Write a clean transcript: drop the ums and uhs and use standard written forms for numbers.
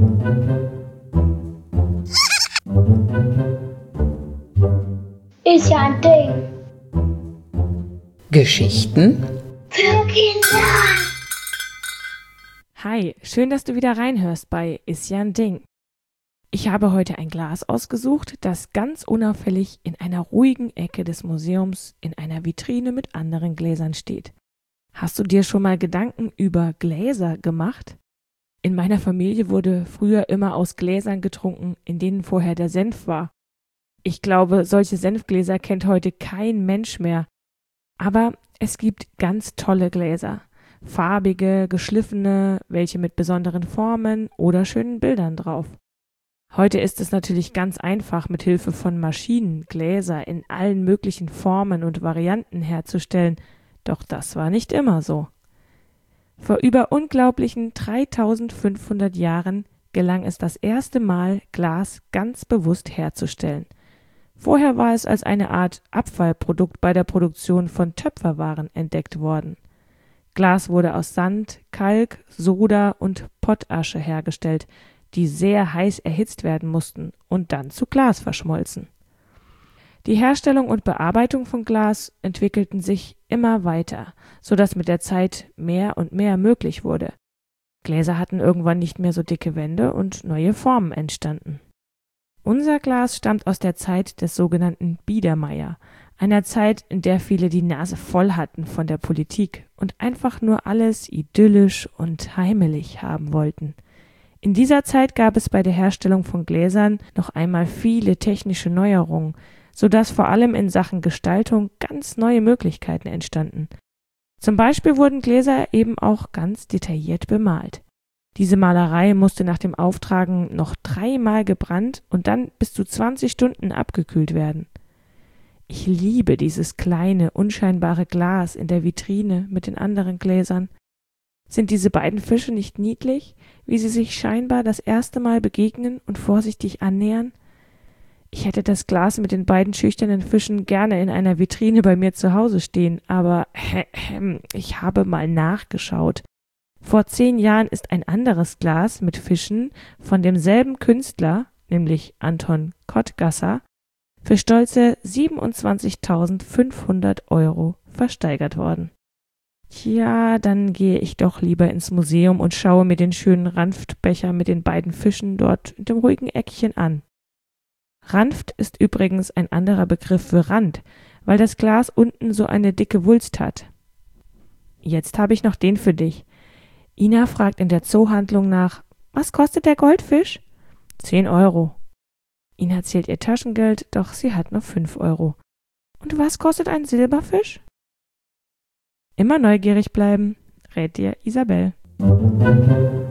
Ist ja ein Ding. Geschichten Für Kinder. Hi, schön, dass du wieder reinhörst bei Ist ja ein Ding. Ich habe heute ein Glas ausgesucht, das ganz unauffällig in einer ruhigen Ecke des Museums in einer Vitrine mit anderen Gläsern steht. Hast du dir schon mal Gedanken über Gläser gemacht? In meiner Familie wurde früher immer aus Gläsern getrunken, in denen vorher der Senf war. Ich glaube, solche Senfgläser kennt heute kein Mensch mehr. Aber es gibt ganz tolle Gläser. Farbige, geschliffene, welche mit besonderen Formen oder schönen Bildern drauf. Heute ist es natürlich ganz einfach, mit Hilfe von Maschinen Gläser in allen möglichen Formen und Varianten herzustellen, doch das war nicht immer so. Vor über unglaublichen 3500 Jahren gelang es das erste Mal, Glas ganz bewusst herzustellen. Vorher war es als eine Art Abfallprodukt bei der Produktion von Töpferwaren entdeckt worden. Glas wurde aus Sand, Kalk, Soda und Pottasche hergestellt, die sehr heiß erhitzt werden mussten und dann zu Glas verschmolzen. Die Herstellung und Bearbeitung von Glas entwickelten sich immer weiter, sodass mit der Zeit mehr und mehr möglich wurde. Gläser hatten irgendwann nicht mehr so dicke Wände und neue Formen entstanden. Unser Glas stammt aus der Zeit des sogenannten Biedermeier, einer Zeit, in der viele die Nase voll hatten von der Politik und einfach nur alles idyllisch und heimelig haben wollten. In dieser Zeit gab es bei der Herstellung von Gläsern noch einmal viele technische Neuerungen, sodass vor allem in Sachen Gestaltung ganz neue Möglichkeiten entstanden. Zum Beispiel wurden Gläser eben auch ganz detailliert bemalt. Diese Malerei musste nach dem Auftragen noch 3-mal gebrannt und dann bis zu 20 Stunden abgekühlt werden. Ich liebe dieses kleine, unscheinbare Glas in der Vitrine mit den anderen Gläsern. Sind diese beiden Fische nicht niedlich, wie sie sich scheinbar das erste Mal begegnen und vorsichtig annähern? Ich hätte das Glas mit den beiden schüchternen Fischen gerne in einer Vitrine bei mir zu Hause stehen, aber ich habe mal nachgeschaut. Vor 10 Jahren ist ein anderes Glas mit Fischen von demselben Künstler, nämlich Anton Kottgasser, für stolze 27.500 € versteigert worden. Tja, dann gehe ich doch lieber ins Museum und schaue mir den schönen Ranftbecher mit den beiden Fischen dort in dem ruhigen Eckchen an. Ranft ist übrigens ein anderer Begriff für Rand, weil das Glas unten so eine dicke Wulst hat. Jetzt habe ich noch den für dich. Ina fragt in der Zoohandlung nach, was kostet der Goldfisch? 10 €. Ina zählt ihr Taschengeld, doch sie hat nur 5 €. Und was kostet ein Silberfisch? Immer neugierig bleiben, rät dir Isabel.